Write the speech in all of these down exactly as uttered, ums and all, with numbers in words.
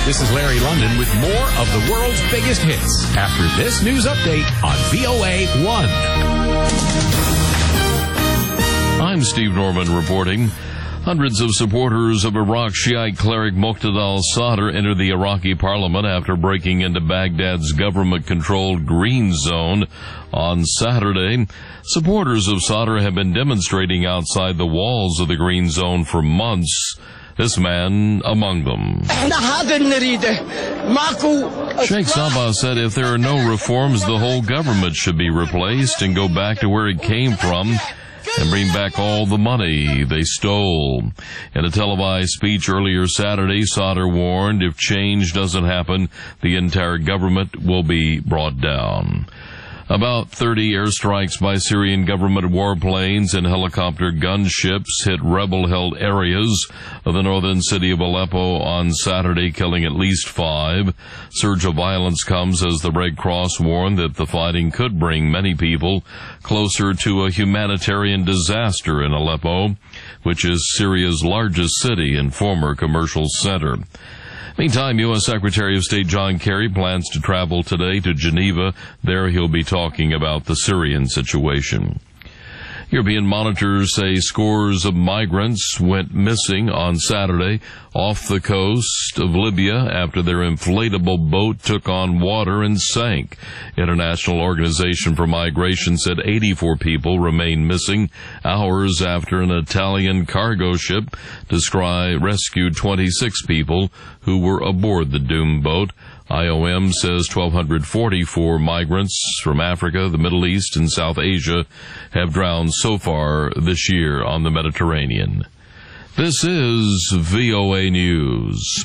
This is Larry London with more of the world's biggest hits after this news update on V O A one. I'm Steve Norman reporting. Hundreds of supporters of Iraq Shiite cleric Muqtada al-Sadr entered the Iraqi parliament after breaking into Baghdad's government-controlled Green Zone on Saturday. Supporters of Sadr have been demonstrating outside the walls of the Green Zone for months. This man among them. Sheikh Sabah said if there are no reforms, the whole government should be replaced and go back to where it came from and bring back all the money they stole. In a televised speech earlier Saturday, Sadr warned if change doesn't happen, the entire government will be brought down. About thirty airstrikes by Syrian government warplanes and helicopter gunships hit rebel-held areas of the northern city of Aleppo on Saturday, killing at least five. Surge of violence comes as the Red Cross warned that the fighting could bring many people closer to a humanitarian disaster in Aleppo, which is Syria's largest city and former commercial center. Meantime, U S Secretary of State John Kerry plans to travel today to Geneva. There he'll be talking about the Syrian situation. European monitors say scores of migrants went missing on Saturday off the coast of Libya after their inflatable boat took on water and sank. International Organization for Migration said eighty-four people remain missing hours after an Italian cargo ship described rescued twenty-six people who were aboard the doomed boat. I O M says one thousand two hundred forty-four migrants from Africa, the Middle East, and South Asia have drowned so far this year on the Mediterranean. This is V O A News.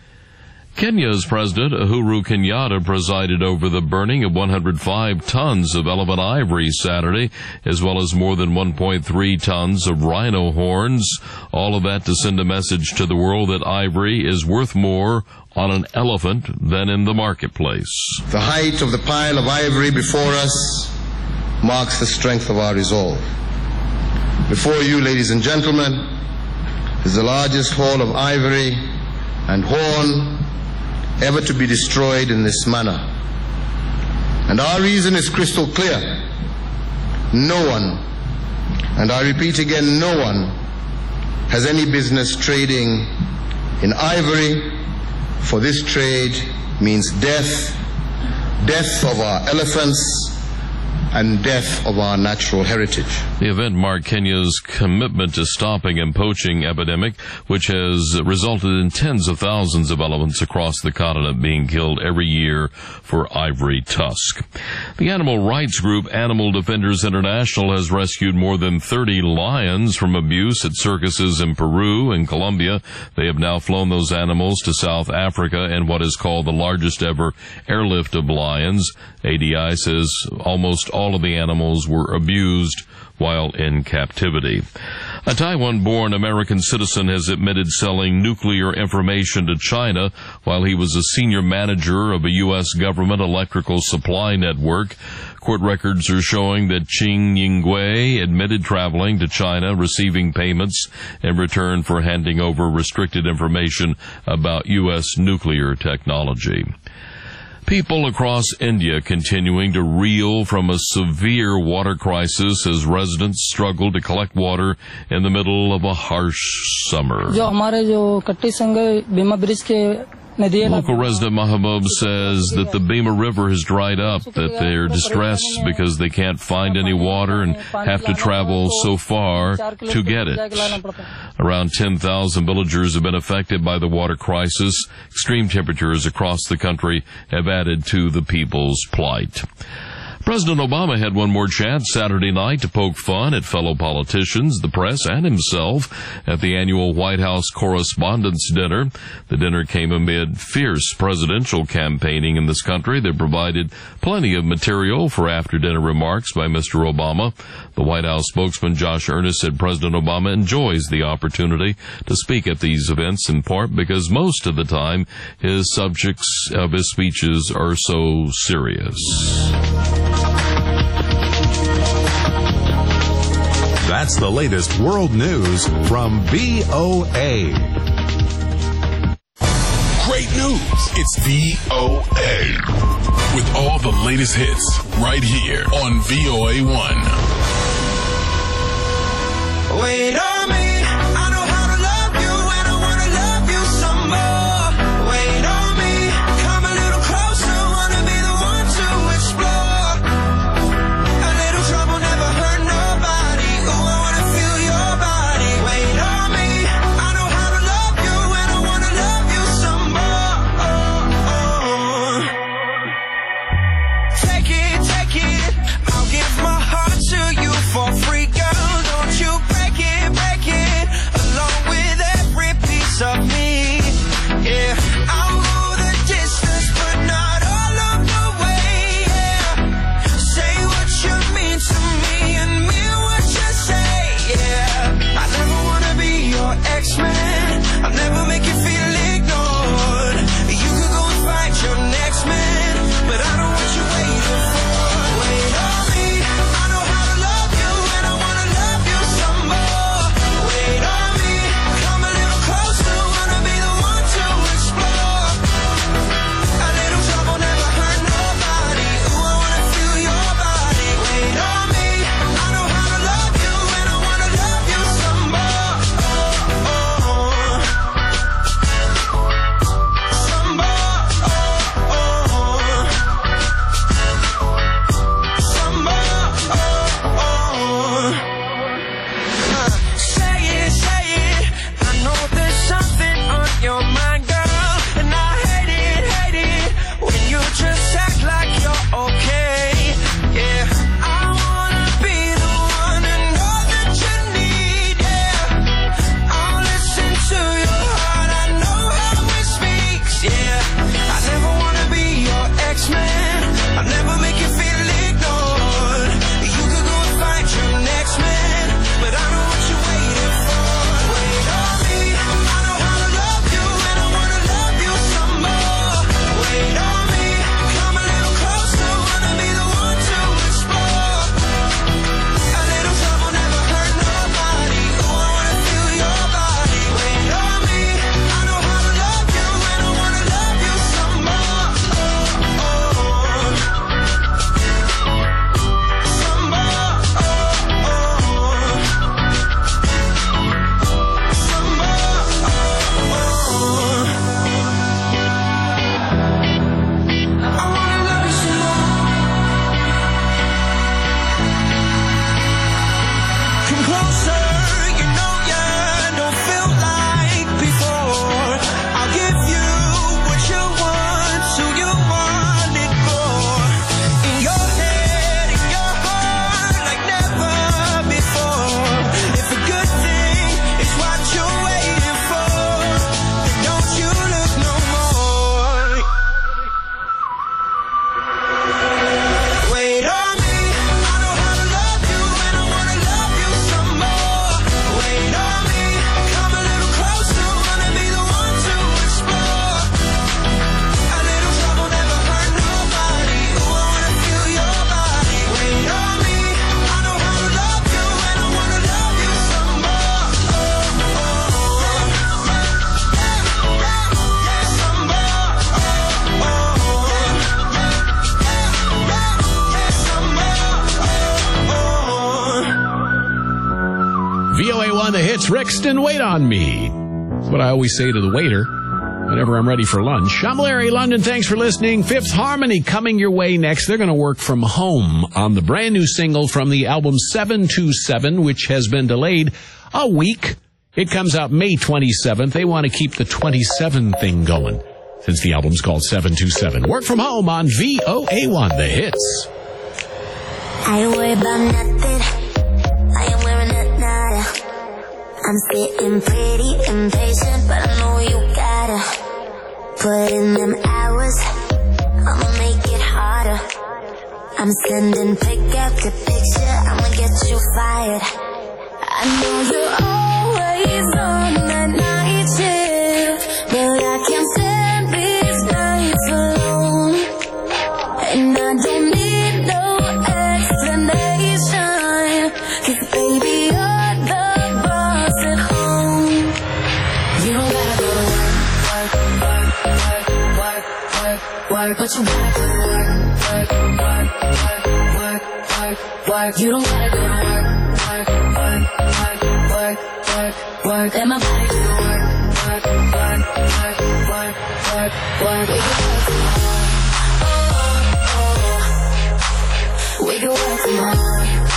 Kenya's President Uhuru Kenyatta presided over the burning of one hundred five tons of elephant ivory Saturday, as well as more than one point three tons of rhino horns. All of that to send a message to the world that ivory is worth more on an elephant than in the marketplace. The height of the pile of ivory before us marks the strength of our resolve. Before you, ladies and gentlemen, is the largest haul of ivory and horn ever to be destroyed in this manner. And our reason is crystal clear. No one, and I repeat again, no one has any business trading in ivory, for this trade means death, death of our elephants, and death of our natural heritage. The event marked Kenya's commitment to stopping a poaching epidemic, which has resulted in tens of thousands of elephants across the continent being killed every year for ivory tusk. The animal rights group Animal Defenders International has rescued more than thirty lions from abuse at circuses in Peru and Colombia. They have now flown those animals to South Africa in what is called the largest ever airlift of lions. A D I says almost all of the animals were abused while in captivity. A Taiwan-born American citizen has admitted selling nuclear information to China while he was a senior manager of a U S government electrical supply network. Court records are showing that Qing Yingwei admitted traveling to China, receiving payments in return for handing over restricted information about U S nuclear technology. People across India continuing to reel from a severe water crisis as residents struggle to collect water in the middle of a harsh summer. Local resident Mahabub says that the Bhima River has dried up, that they're distressed because they can't find any water and have to travel so far to get it. Around ten thousand villagers have been affected by the water crisis. Extreme temperatures across the country have added to the people's plight. President Obama had one more chance Saturday night to poke fun at fellow politicians, the press, and himself at the annual White House Correspondents' Dinner. The dinner came amid fierce presidential campaigning in this country that provided plenty of material for after-dinner remarks by Mister Obama. The White House spokesman Josh Earnest said President Obama enjoys the opportunity to speak at these events in part because most of the time his subjects of his speeches are so serious. That's the latest world news from V O A. Great news. It's V O A. With all the latest hits right here on V O A one. Wait on me. I know how to love you and I want to love you some more. Wait on me. Come a little closer. Want to be the one to explore. A little trouble never hurt nobody. Ooh, I want to feel your body. Wait on me. I know how to love you and I want to love you some more. Oh, oh. Take it, take it. I'll give my heart to you for free, girl. Don't you break it, break it. Along with every piece of me. Yeah, I'll go the distance, but not all of the way. Yeah, say what you mean to me and mean what you say. Yeah, I never wanna be your ex-man. I'll never make you feel ignored. You could go and find your next man, but I don't want you waiting for. Wait on me. I know how to love you and I wanna love you some more. Wait on me. Come a little closer. Wanna be the one to explore. A little trouble never hurt nobody. Ooh, I wanna feel your body. Wait on me. I know how to love you and I wanna love you some more. Oh, oh. Some more. Oh, oh. Some more. Oh, oh. Uh, Say it, say it. I know there's something on your mind, girl, and I hate it, hate it when you just act like you're okay. Yeah, I wanna be the one and all that you need. Yeah, I'll listen to your heart. I know how it speaks. Yeah, I never wanna be your ex-man. I'll never make you feel ignored. You could go and find your next man, but I know what you're waiting for. Wait on me. I know how to love you and I wanna love you some more. Wait on me. Come a little closer. Wanna be the one to explore. A little trouble never hurt nobody. Ooh, I wanna feel your body. Wait on me. I know how to love you and I wanna love you some more. Oh, oh. Some more. Oh, oh. Some more. Oh, oh. I wanna love you some more. Come closer, you know you don't feel like before. I'll give you what you want, so you want it more. In your head, in your heart, like never before. If a good thing is what you're waiting for, then don't you look no more. Wait on me. I know how to love you and I wanna love you some more. Wait on me. Come a little closer. Wanna be the one to explore. A little trouble never hurt nobody. Ooh, I wanna feel your body. Wait on me. I know how to love you and I wanna love you some more. Oh, oh. Yeah, some more. Oh, oh. Yeah, some more. Oh, oh. V O A one, the hits, Rixton, Wait on Me. That's what I always say to the waiter whenever I'm ready for lunch. I'm Larry London. Thanks for listening. Fifth Harmony coming your way next. They're going to work from home on the brand new single from the album seven two seven, which has been delayed a week. It comes out May twenty-seventh. They want to keep the twenty-seven thing going since the album's called seven two seven. Work from home on V O A one, the hits. I don't worry about nothing. I am wearing a nada. I'm sitting pretty impatient, but I know you gotta put in them hours. I'ma make it harder. I'm sending pick after picture. I'ma get you fired. I know you're always on that night shift, but I can't stand these nights alone. And I don't need no explanation, 'cause baby you're the boss at home. You don't gotta go to work, work, work, work. work, but you gotta go to work, work, work, work, work, work, work. You don't gotta go to work, work, work, work, work, work, work. Let my body do the work, work, work, work, work, work, work. We can work from home. We can work from home.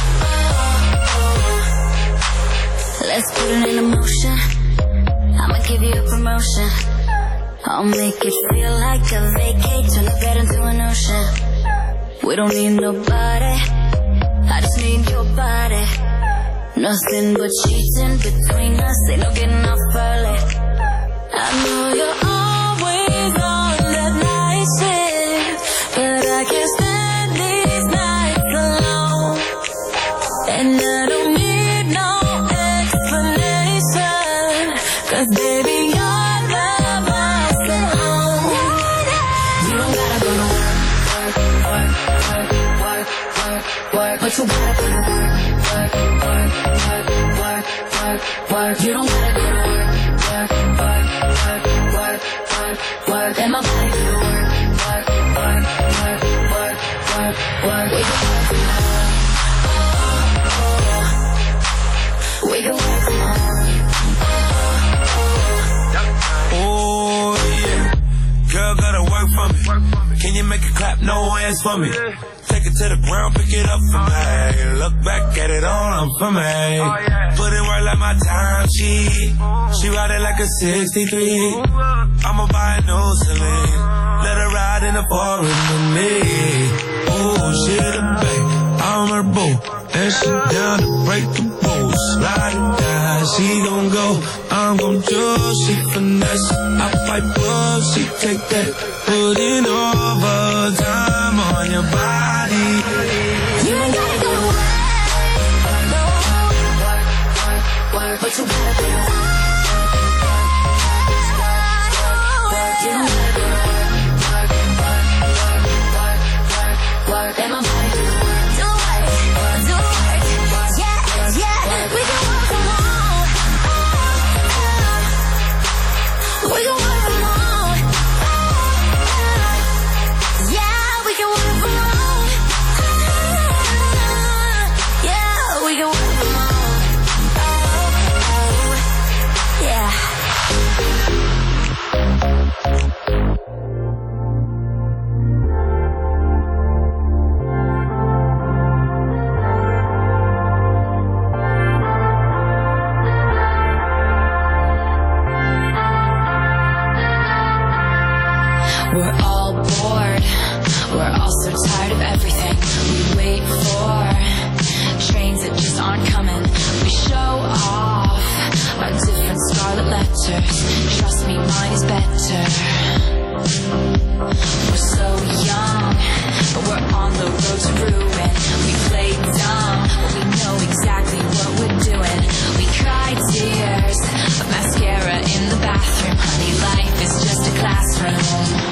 Let's put it in motion. I'ma give you a promotion. I'll make it feel like a vacate. Turn the bed into an ocean. We don't need nobody, I just need your body. Nothing but cheating between us, ain't no getting off early. I know you're always on that night shift, but I can't stand these nights alone. And I don't need no explanation, cause baby you're the boss at home. You don't gotta go to work, work, work, work, work, work, but you gotta go to work, work, work, work, work, work, work. You don't gotta go to work, work, work, work, work, work, work. Let my body do the work, work, work, work, work, work, work. We can work from home. We can work from home. Oh yeah, girl gotta work for me. Can you make it clap? No hands for me. Take it to the ground, pick it up for me. Look back at it all on for me. Put in work like my time sheet. She ride it like a sixty-three. I'ma buy a new Celine. Let her ride in the forest with me. Oh, she the babe, I'm her boo. And she down to break the rules. Ride or die, she gon' go. I'm gon' do, she finesse. I fight bull, she take that. Putting overtime on your body. You ain't gotta go to work, work, work, work, but you gotta go to work. You don't gotta go to work, work, work, work, work, work. Let my body do the work. Do work, do work, yeah, yeah. We can work from home. We can work from home. Yeah, we can work from home. Yeah, we can work from home. Yeah. We're all bored, we're all so tired of everything. We wait for trains that just aren't coming. We show off our different scarlet letters. Trust me, mine is better. We're so young, but we're on the road to ruin. We play dumb, but we know exactly what we're doing. We cry tears of mascara in the bathroom. Honey, life is just a classroom.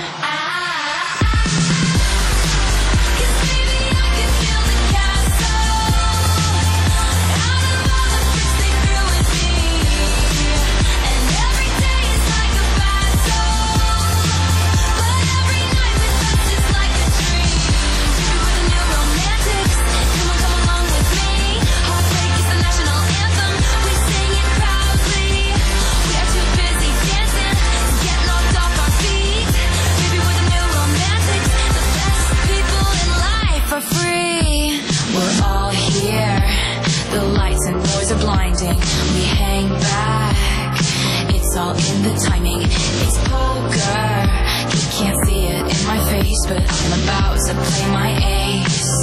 Blinding, we hang back. It's all in the timing. It's poker. You can't see it in my face, but I'm about to play my ace.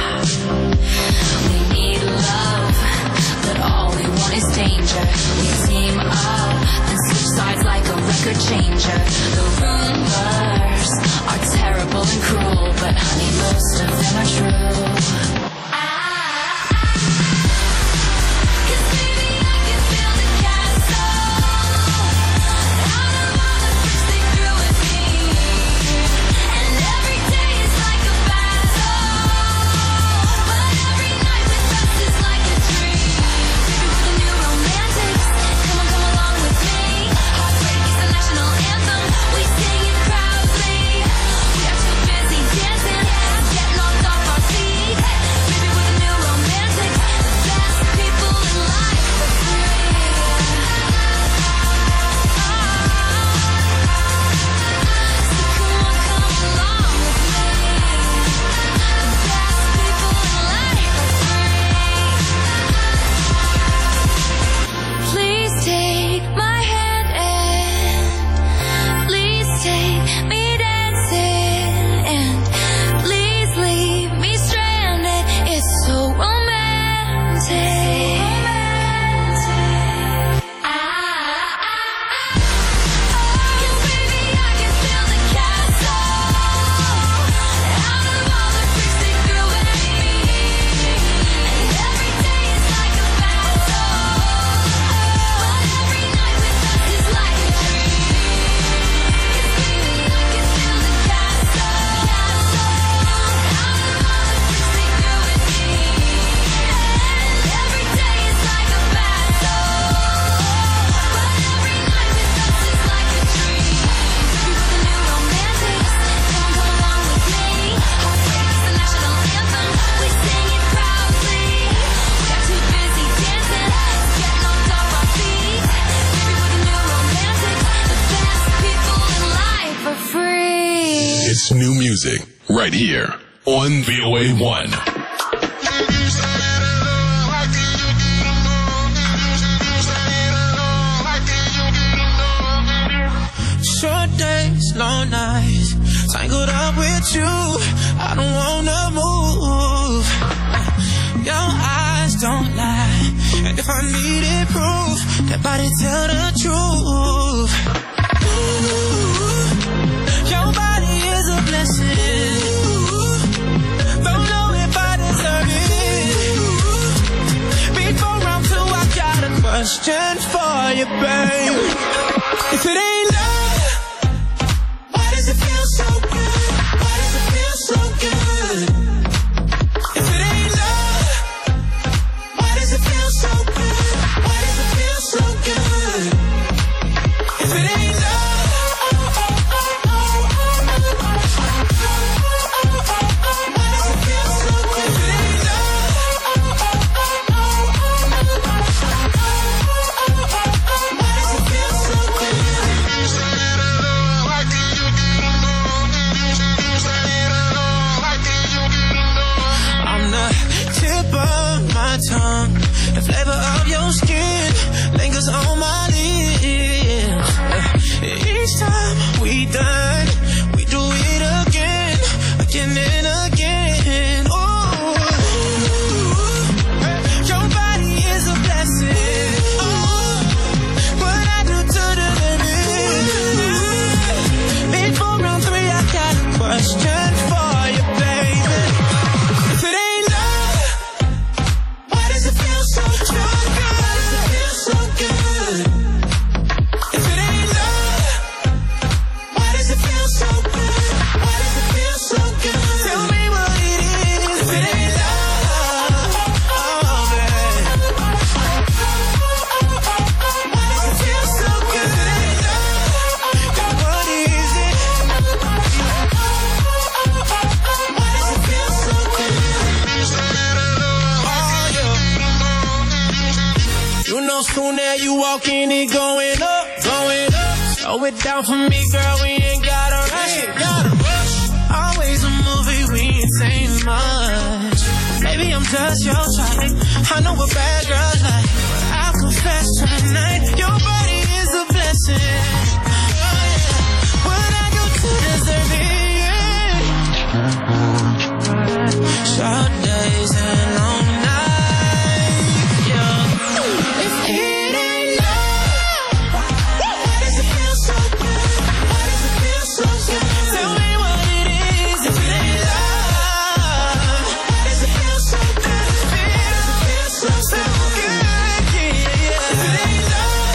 We need love, but all we want is danger. We team up and switch sides like a record changer. The rumors are terrible and cruel, but honey, most of them are true. We new music, right here on V O A one. Short days, long nights, tangled up with you, I don't wanna move. Your eyes don't lie, and if I needed proof, that body tell the truth. Ooh, your body is a blessing, don't know if I deserve it. Before round two, I got a question for you, babe. If it ain't love, so good, why does it feel so good? If it ain't love, why does it feel so good? Why does it feel so good? If it ain't love, why does it feel so good? If it ain't love, why does it feel so good? Tongue, the flavor of your skin lingers on my lips. Each time we done, we do it again, again and again. Oh, your body is a blessing. Oh, what I do to deserve it. Before round three, I got a question for you, baby. If it ain't love, why does it feel so good? Why does it feel so good? If it ain't love, why does it feel so good? Why does it feel so good? Tell me what it is. If it ain't love, oh babe, why does it feel so good? If it ain't love, what is it? Why does it feel so good? You know, soon as you walk in, it going up, going up. Slow it down for me, girl, we ain't gotta rush, gotta rush. Always a movie, we ain't saying much. Maybe I'm just your type, I know what bad girls like, but I'll confess tonight, your body is a blessing. What I do to deserve it? Short days and long nights, yeah. If it ain't love, why does it feel so good? Why does it feel so good? Tell me what it is. If it ain't love, why does it feel so good? Why does it feel so, so good? Yeah. If it ain't love,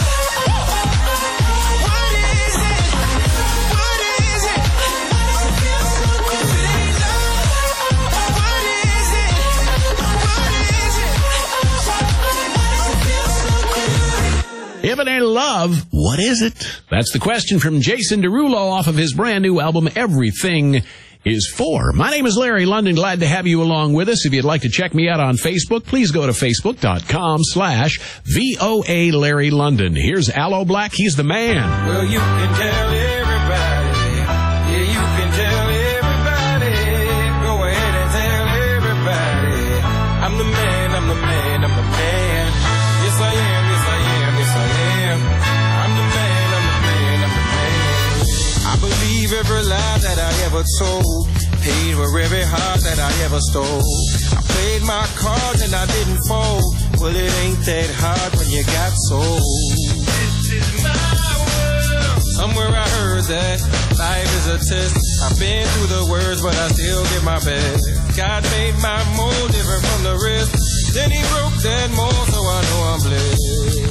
what is it? What is it? Why does it feel so good? If it ain't love, what is it? What is it? Why does it feel so good? If it ain't love, what is it? That's the question from Jason Derulo off of his brand new album, Everything Is For. My name is Larry London. Glad to have you along with us. If you'd like to check me out on Facebook, please go to facebook.com slash VOA Larry London. Here's Aloe Black. He's the man. Well, you can tell everybody. Yeah, you can tell everybody. Go ahead and tell everybody. I'm the man, I'm the man, I'm the man. Yes, I am, yes, I am, yes, I am. I'm the man, I'm the man, I'm the man. I believe every lie that I ever told. Paid for every heart that I ever stole. I played my cards and I didn't fold. Well, it ain't that hard when you got sold. This is my world. Somewhere I heard that life is a test. I've been through the worst, but I still give my best. God made my mold different from the rest. Then he broke that mold, so I know I'm blessed.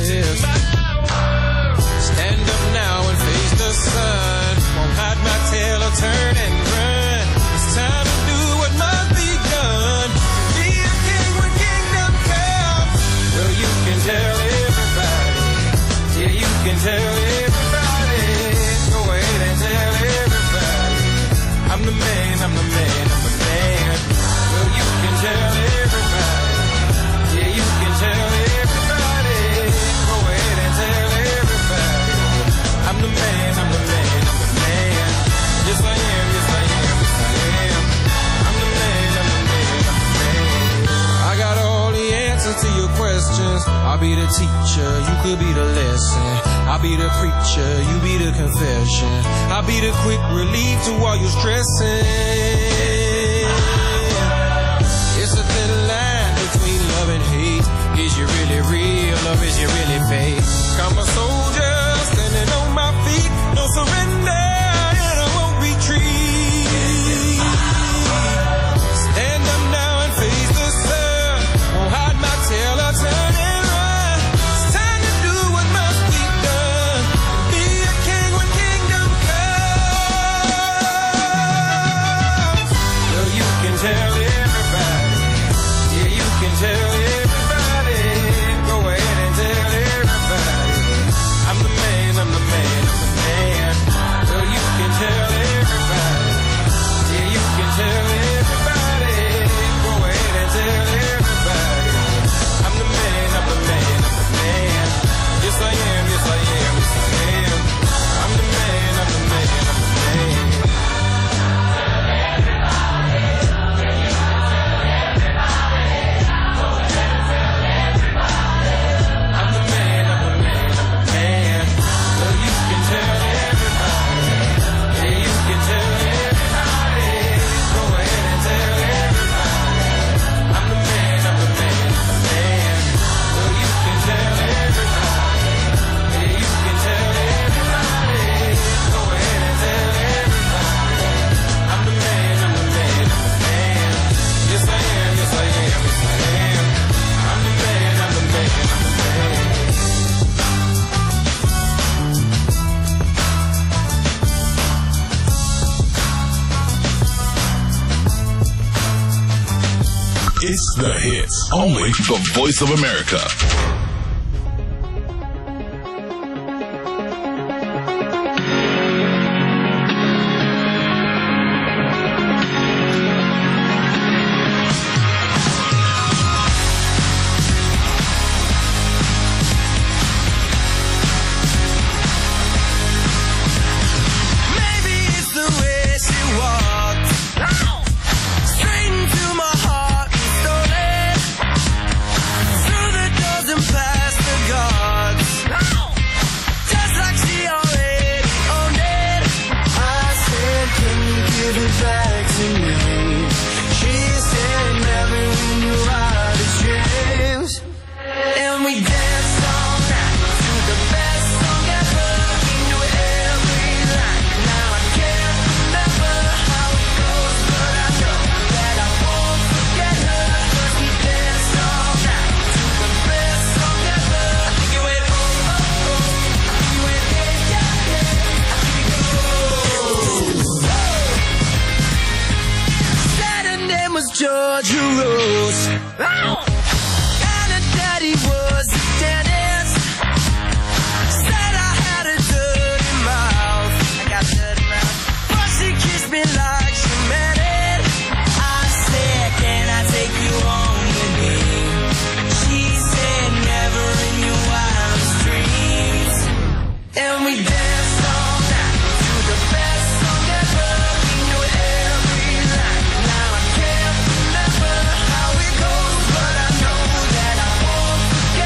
Stand up now and face the sun. Won't hide my tail or turn and run. It's time to do what must be done. Be a king when kingdom comes. Well, you can tell everybody. Yeah, you can tell everybody. Go ahead and tell everybody. I'm the man, I'm the man, I'm the man. Well, you can tell everybody. Yeah, you can tell everybody. Go ahead and tell everybody. I'm the man, I'm the man, I'm the man. be the teacher, you could be the lesson. I'll be the preacher, you be the confession. I'll be the quick relief to all your stressing. It's a thin line between love and hate. Is you really real or is you really fake? I'm a soldier standing on my feet. No surrender and I won't retreat. Stand up now and face the sun. Won't hide my tail or turn and run. It's time to do what must be done. Be a king when kingdom comes. Well, you can tell everybody. Yeah, you can tell everybody. Go ahead and tell everybody. I'm the man, I'm the man, I'm the man. Well, you can tell everybody. Yeah, you can tell everybody. Go ahead and tell everybody. I'm the man, I'm the man, I'm the man. Yes, I am, yes, I am, yes, I am. I'm the man, I'm the man, I'm the man. I'm the man, I'm the man, I'm the man. Well, you can tell everybody. Yeah, you can tell everybody. Go ahead and tell everybody. I'm the man, I'm the man, I'm the man. Well, you can tell everybody. Yeah, you can tell everybody. Go ahead and tell everybody. I'm the man, I'm the man, I'm the man. Yes, I am, yes, I am, yes, I am. I'm the man, I'm the man, I'm the man. It's the hits. Only the Voice of America. Maybe it's the way she walked straight into my heart and stole it through the doors and past the guards, just like she already owned it. I said, can you give it back to me? She said, never in your wildest dreams. And we danced all night to the best song ever. We knew every line. Now I can't remember how it goes, but I know that I won't forget her. 'Cause we danced all night to the best song ever. You went oh oh oh, you went yeah yeah yeah. Here we go. Said her name was Georgia Rose. And her daddy was a dentist. Said I had a dirty mouth. I got dirty mouth. But she kissed me like she meant it. I said, can I take you home with me? She said, never in your wildest dreams. And we danced all night to the best song ever. We knew every line. Now I can't remember how it goes, but I know that I won't forget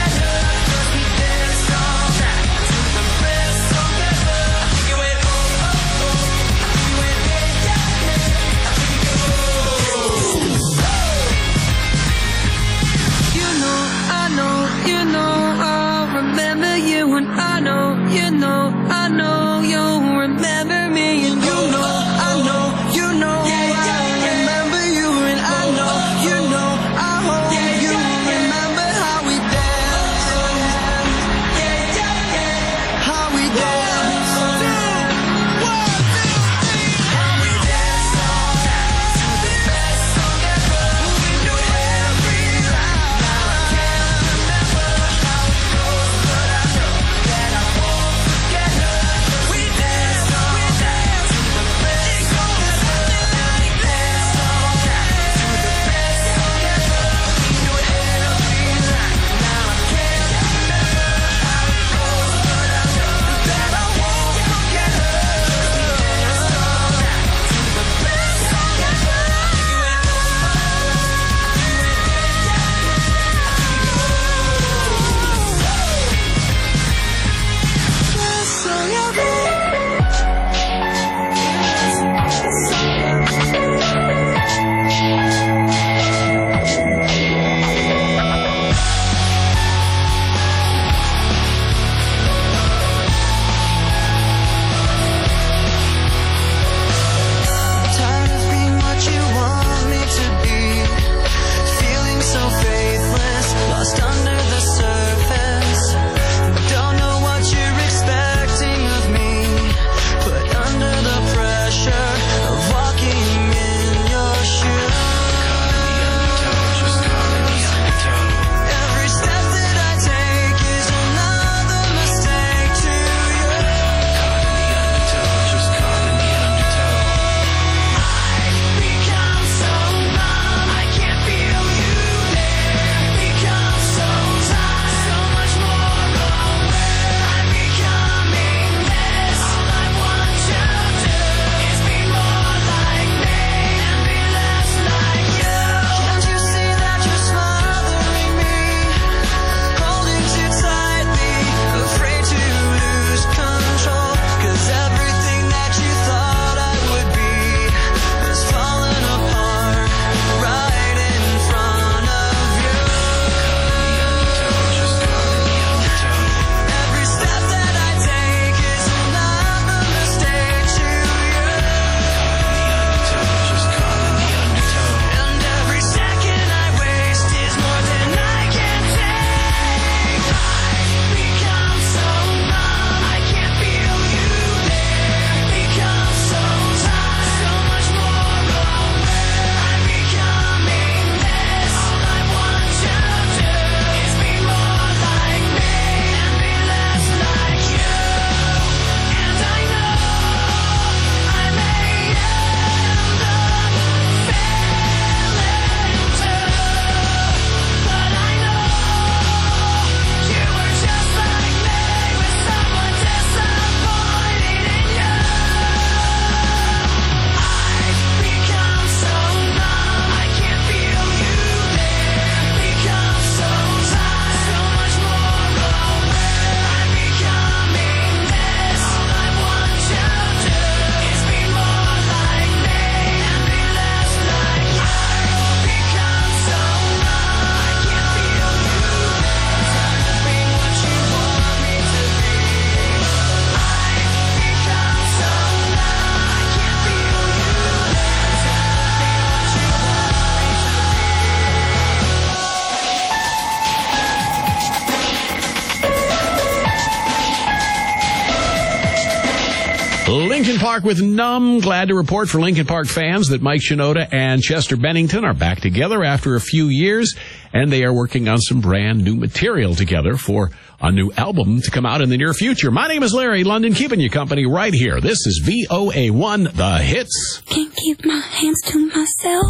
Park with Numb. Glad to report for Linkin Park fans that Mike Shinoda and Chester Bennington are back together after a few years, and they are working on some brand new material together for a new album to come out in the near future. My name is Larry London, keeping you company right here. This is V O A one, The Hits. Can't keep my hands to myself.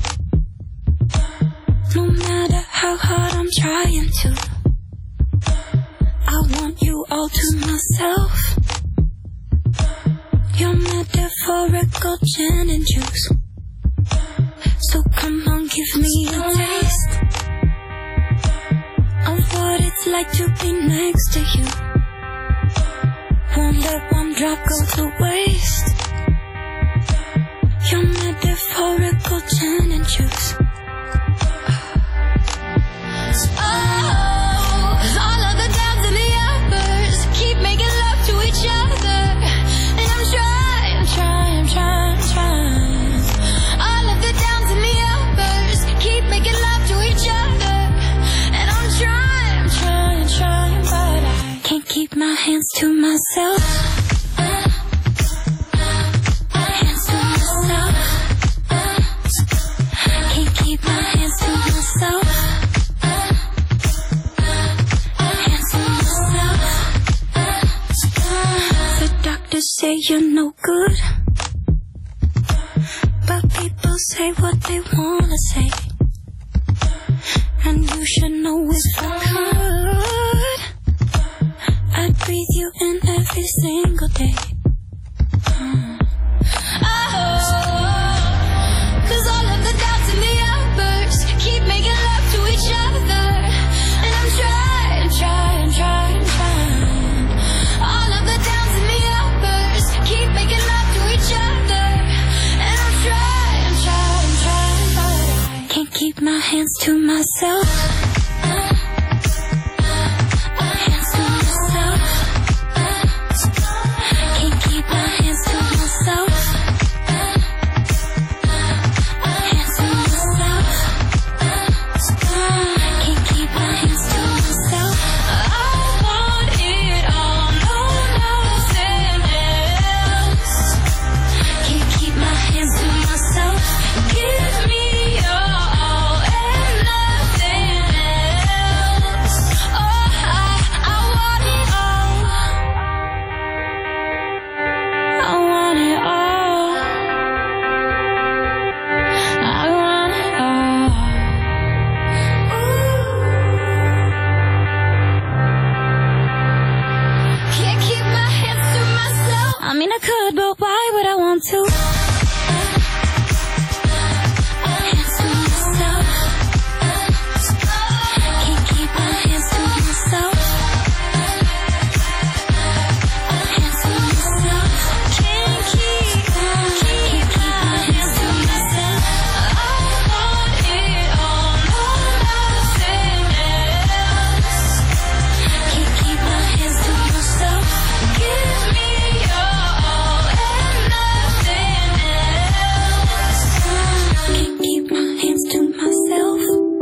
No matter how hard I'm trying to, I want you all to myself. Your metaphorical gin and juice. So come on, give me a taste of what it's like to be next to you. Won't let one drop go to waste. Your metaphorical gin and juice. Oh, all of the downs and the uppers keep making love to each other, and I'm trying, trying, trying, trying. All of the downs and the uppers keep making love to each other, and I'm trying, trying, trying, but I can't keep my hands to myself. Hands to myself. Can't keep my hands to myself. Say you're no good, but people say what they wanna say, and you should know if I could, I'd breathe you in every single day. Mm. Oh, cause all of the doubts and the outbursts keep making love to each other, and I'm trying, trying, trying, trying. All of the downs and the keep making love to each other, and I'm trying, trying, trying, but I can't keep my hands to myself. Hands to myself. Can't keep my hands to myself. Hands to myself. Can't keep my hands to myself. I want it all, no, nothing else. Can't keep my hands to myself. Give me your all and nothing else. Oh, I, I want it all. I want it all. I want it all. Ooh. Can't keep my hands to myself. I mean, I could, but why would I want to? Hands to myself. Can't keep my hands to myself. Hands to myself. Can't keep, can't keep my hands to myself. I want it all, no, nothing else. Can't keep my hands to myself. Give me your all and nothing else. Can't keep my hands to myself.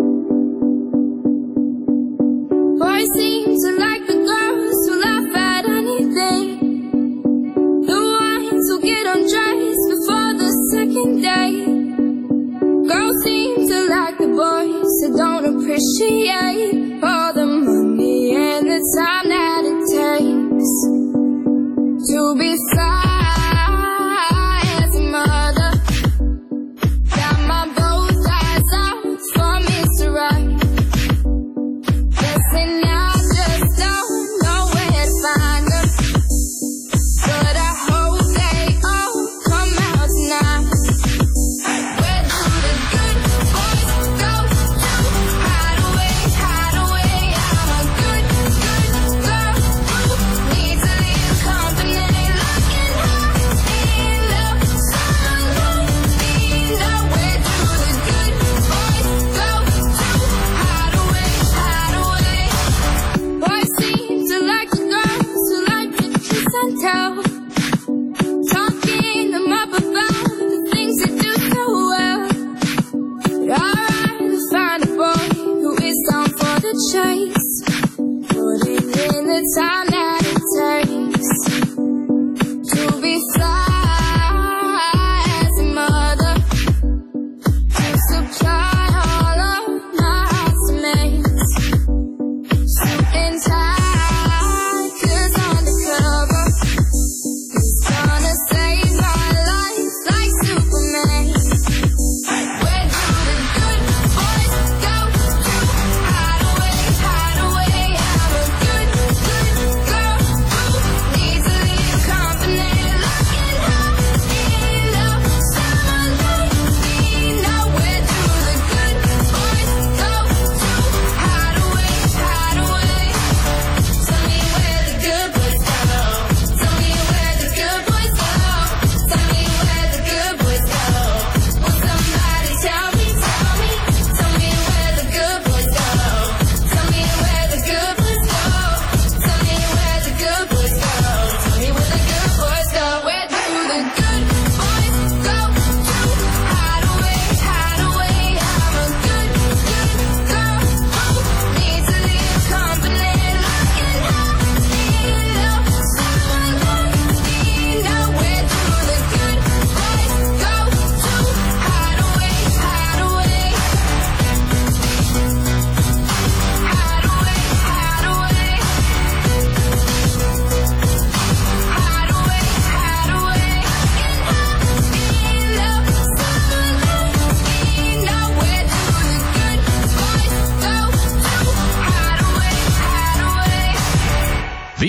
Boys seem to like the girls who laugh at anything, the ones who get undressed before the second date. Girls seem to like the boys who don't appreciate all the money and the time that it takes to be fly as a mother. Got my both eyes out for Mister Right. Guessing I just don't know where to find them, but I hope they all come out tonight. Where do the good boys go to hide away, hide away? I'm a good, good girl who needs a little company. Looking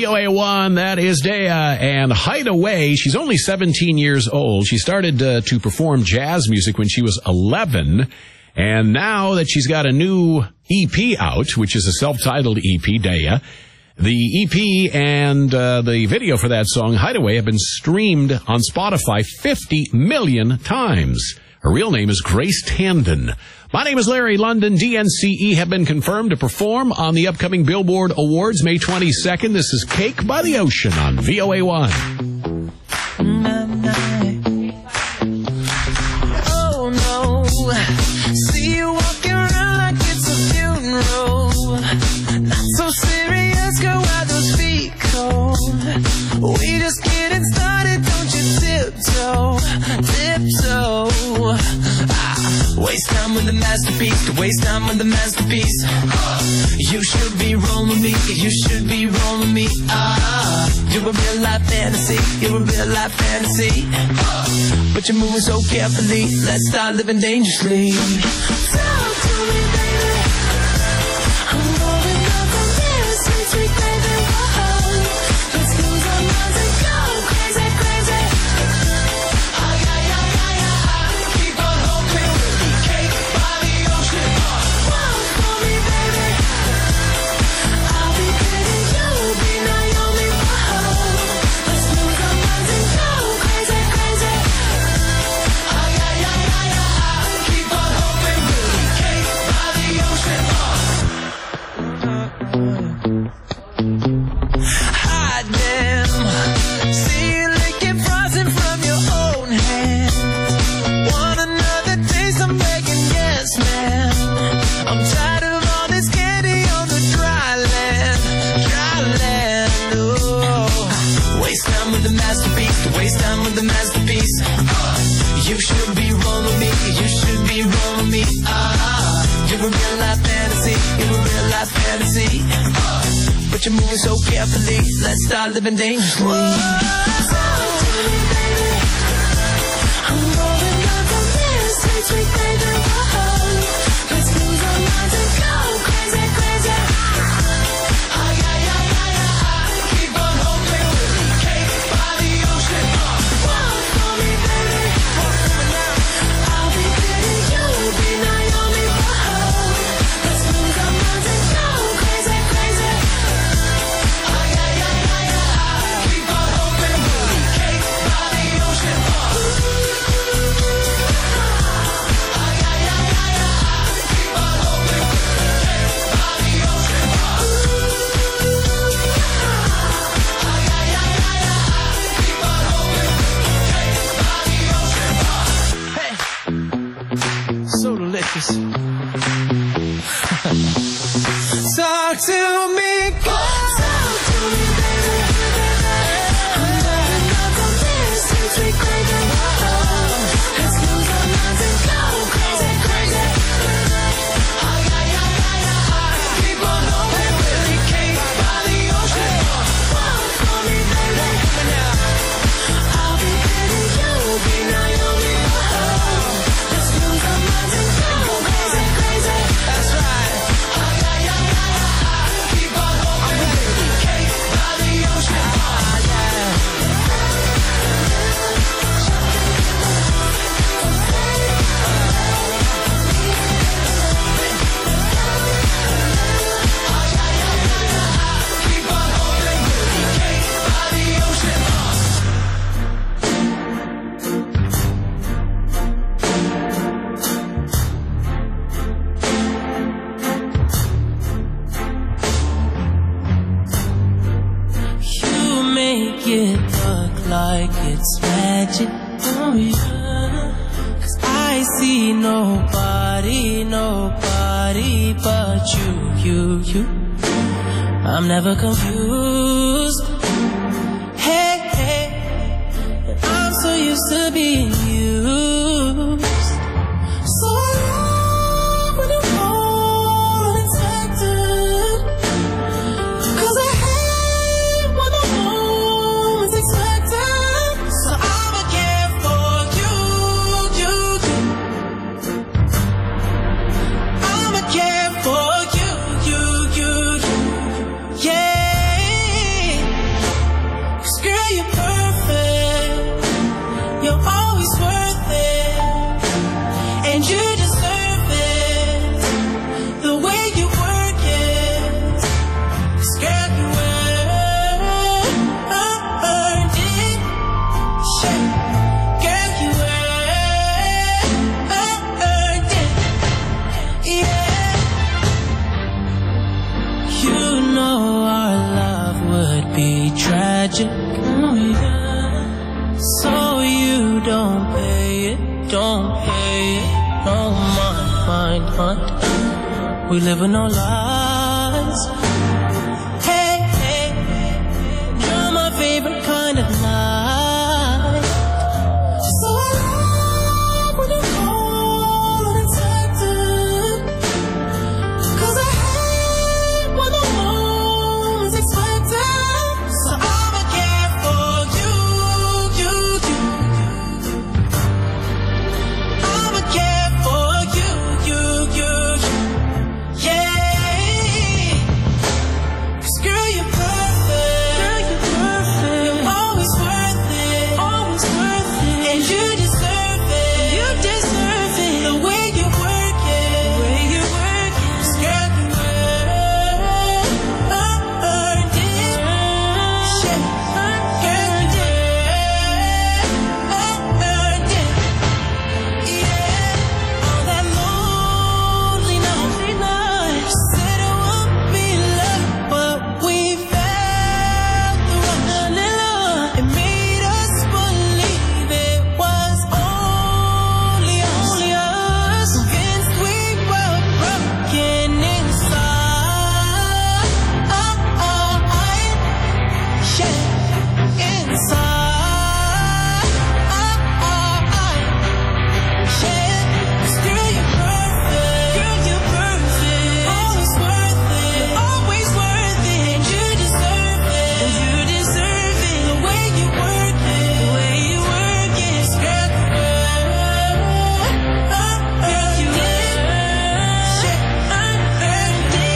V O A one, that is Dea and Hideaway. She's only seventeen years old. She started uh, to perform jazz music when she was eleven. And now that she's got a new E P out, which is a self-titled E P, Dea, the E P and uh, the video for that song, Hideaway, have been streamed on Spotify fifty million times. Her real name is Grace Tandon. My name is Larry London. D N C E have been confirmed to perform on the upcoming Billboard Awards May twenty-second. This is Cake by the Ocean on V O A one. Oh no, see you walking around like it's a funeral. Not so serious, girl, why those feet cold? We just getting started, don't you tiptoe, tiptoe. Ah, waste time with the masterpiece, to waste time with the masterpiece. You should be rolling me, you should be rolling me. Ah, you're a real life fantasy, you're a real life fantasy. But you're moving so carefully, let's start living dangerously. Talk to me, baby. I'm going up on this, sweet, sweet baby. Whoa. Let's lose our minds and go crazy, crazy. Ay, ay, ay, ay, ay. Keep on hoping we'll be cake by the ocean. Walk for me, baby. I'll be pretty, you'll be Naomi. Whoa. Let's lose our minds and go crazy, crazy. Ay, ay, ay, ay, ay. Keep on hoping we'll be cake by the ocean. Hide them. See you licking frozen from your own hand. Want another taste? I'm begging, yes, man. I'm tired of all this candy on the dry land, dry land. Oh, waste time with the masterpiece, to waste time with the masterpiece. You should be rolling me, you should be rolling me. Ah, you're a real life fantasy, you're a real life fantasy. But you're moving so carefully, let's start living dangerously. Talk to me, baby. I'm rolling up on this, sweet, sweet baby. Whoa. Let's lose our minds and go crazy, crazy. Ay, ay, ay, ay, ay. Keep on hoping we'll be cake by the ocean. Walk for me, baby. Walk for me now. I'll be pretty, you'll be Naomi. Whoa. Let's lose our minds and go crazy, crazy. Ay, ay, ay, ay, ay. Keep on hoping we'll be cake by the ocean. Ay, ay, ay, ay, ay. Keep on hoping we'll be cake by the ocean. Ay, ay, ay, ay, ay. Keep on hoping we'll be cake by the ocean. Hey, so delicious. Talk to me, girl. Talk to me, baby. I'm rolling up on this, sweet, sweet baby. Whoa. Let's lose our minds and go crazy, crazy. Ay, ay, ay, ay, ay. Keep on hoping we'll be cake by the ocean. Walk for me, baby. I'll be pretty, you'll be Naomi. Whoa. Let's lose our minds and go crazy, crazy. That's right. Ay, ay, ay, ay, ay. Keep on hoping we'll be cake by the ocean. Ah, yeah. Keep on hoping we'll be cake by the ocean. You make it look like it's magic, oh yeah. 'Cause I see nobody, nobody but you, you, you. I'm never confused. Hey, hey, and I'm so used to being used. So I love when you're unexpected. 'Cause I hate when the moment's expected. So I'ma care for you, you, you. I'ma care for you, you, you, you. Yeah. don't pay it, don't pay it, no mind, mind, mind. We living our lives. Hey, hey, you're my favorite kind of night. So I love when you call unexpected, 'cause I hate when the moment's expected. So I'ma care for you, you, you. I'ma care for you, you, you, you. Yeah. 'Cause girl, you're perfect. Girl, you're perfect. You're always worth it. Always worth it. And you deserve it. You deserve it. The way you work it. The way you work it. 'Cause girl, you earned it. Shit. Girl, you did. Earned it. Yeah. All that lonely night. Said it won't be love, but we felt the rush. It made us believe it was only us. Only us. Convinced we were broken inside. Oh, oh, yeah. Inside. Oh, oh, yeah. 'Cause girl, you're perfect. Girl, you're perfect. Always worth it. Always worth it. And you deserve it. And you deserve it. The way you work it. The way you work it. 'Cause girl, you earned it. Girl, you did. Shit. Earned it. Earned it.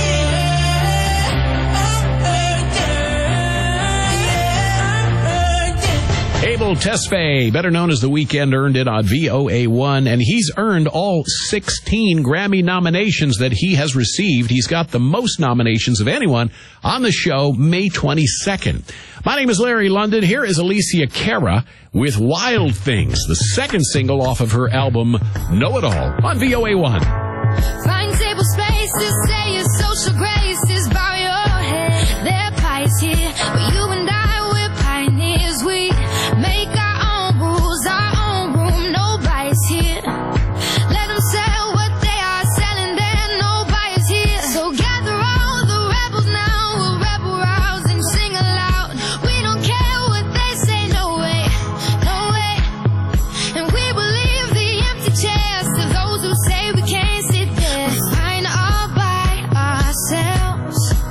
Yeah. Earned it. Abel Tesfaye, better known as The Weeknd, earned it on V O A one, and he's earned all sixteen Grammy nominations that he has received. He's got the most nominations of anyone on the show, May twenty-second. My name is Larry London. Here is Alicia Cara with Wild Things, the second single off of her album, Know It All, on V O A one. Find table spaces, say your social graces, bow your head. They're pies here, but you and I, we're pioneers. We make our own rules, our own room, nobody's here. Let them sell what they are selling there, nobody's here. So gather all the rebels now, we'll rebel rouse and sing aloud. We don't care what they say, no way, no way. And we will leave the empty chairs to those who say we can't sit there. We're fine all by ourselves.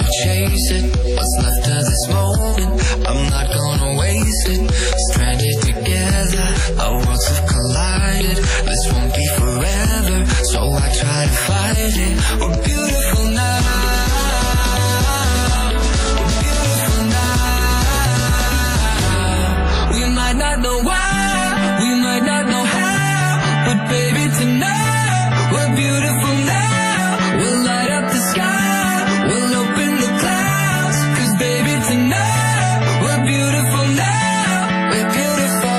to chase it. What's left of this moment, I'm not gonna waste it. Stranded together, our worlds have collided. This won't be forever, so I try to fight it. We're beautiful now. We're beautiful now. We might not know why, we might not know how, but baby tonight, we're beautiful now. We'll light up the sky, we'll open the clouds, 'cause baby tonight, we're beautiful now. We're beautiful.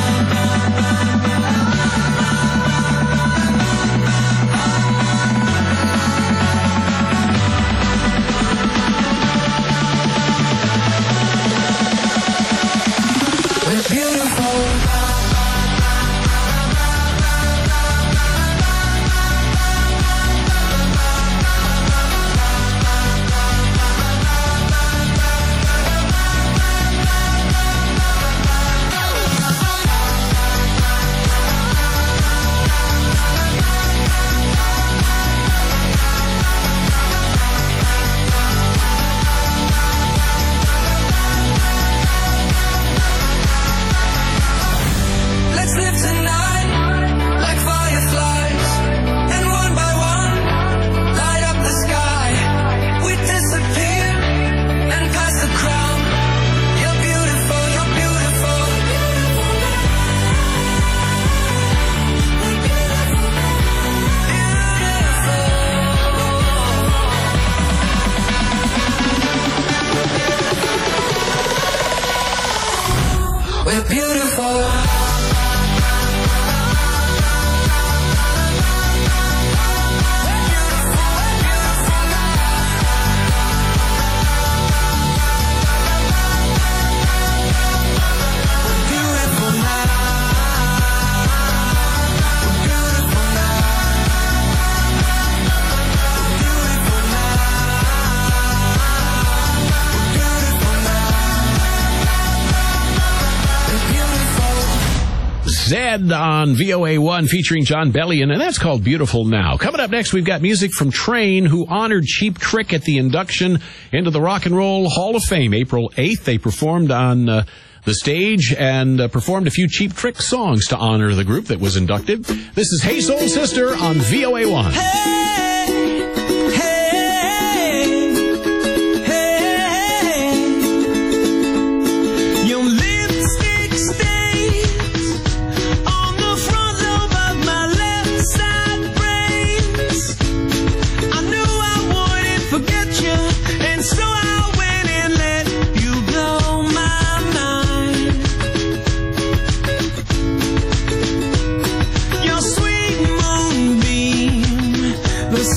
We're beautiful. Let's live tonight like fireflies, and one by one light up the sky. We disappear and pass the crown. You're beautiful, you're beautiful. Beautiful. We're beautiful. Zed on V O A one featuring John Bellion, and that's called Beautiful Now. Coming up next, we've got music from Train, who honored Cheap Trick at the induction into the Rock and Roll Hall of Fame. April eighth, they performed on uh, the stage and uh, performed a few Cheap Trick songs to honor the group that was inducted. This is Hey Soul Sister on V O A one. Your lipstick stains on the front lobe of my left side brains. I knew I wouldn't forget you, and so I went and let you blow my mind. Your sweet moonbeam, the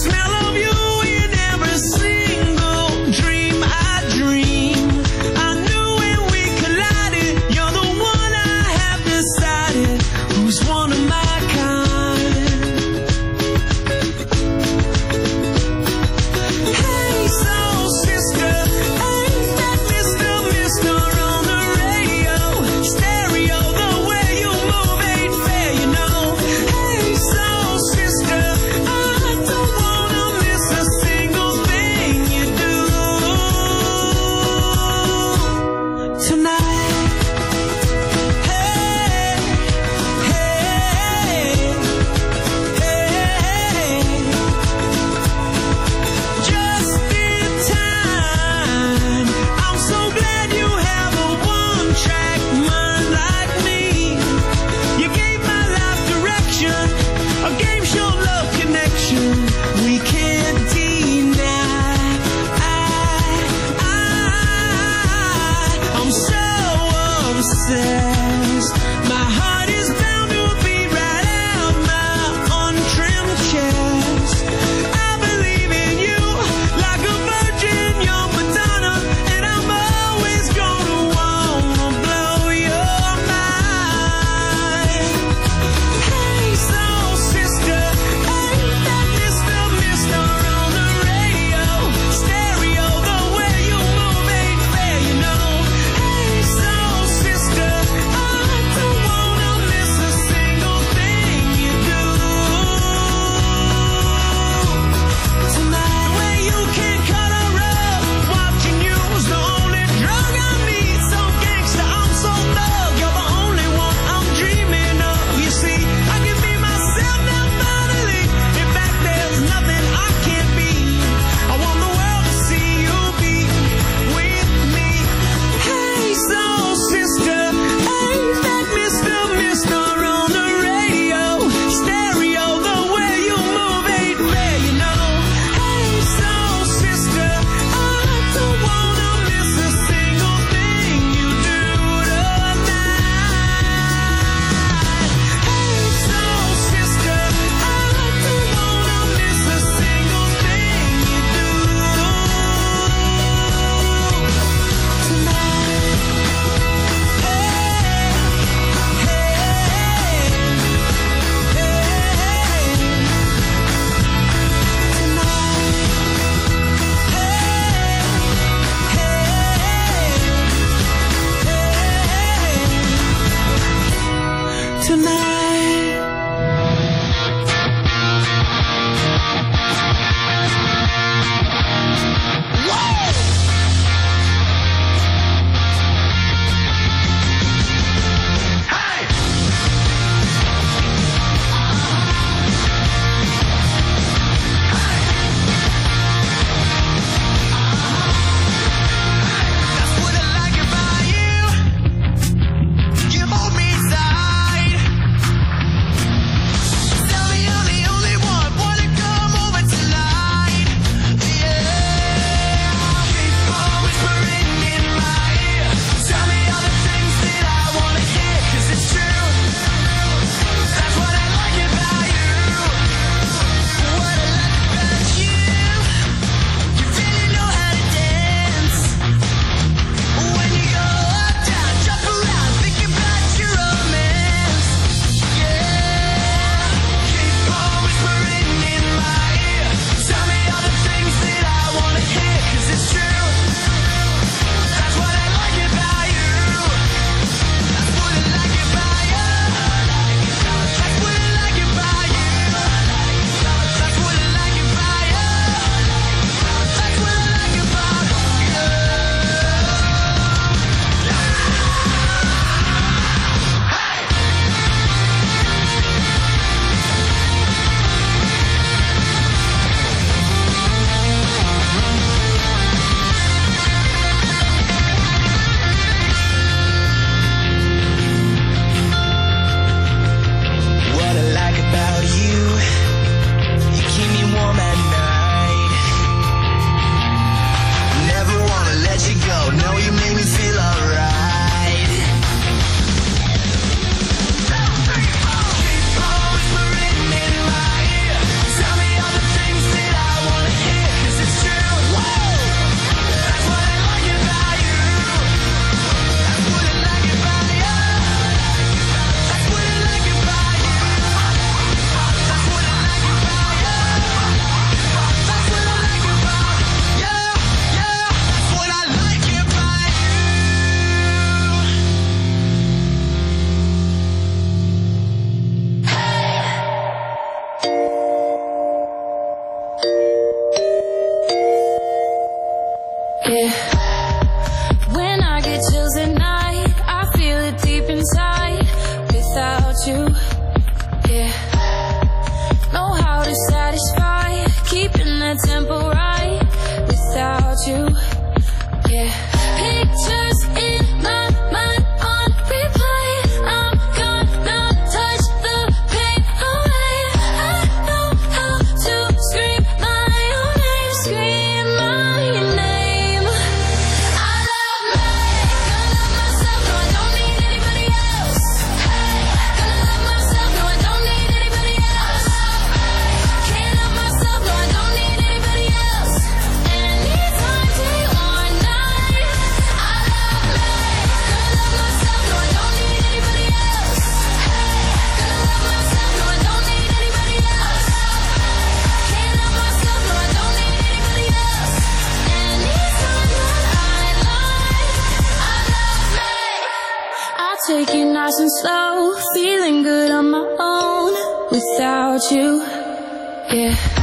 yeah. When I get chills at night, I feel it deep inside. Without you, yeah. Know how to satisfy, keeping that tempo right. Without you, yeah. Pictures in my mind on replay. I'm gonna touch the pain away. I know how to scream my own name, scream my name. I love me, gonna love myself, no I don't need anybody else. Hey, gonna love myself, no I don't need anybody else. Can't love myself, no I don't need anybody else. Anytime, day or night. I love me, gonna love myself, no I don't need anybody else. Hey, gonna love myself, no I don't need anybody else. Can't love myself, no I don't need anybody else. Anytime that I lie, I love me. I take it nice and slow, feeling good on my own. Without you, yeah.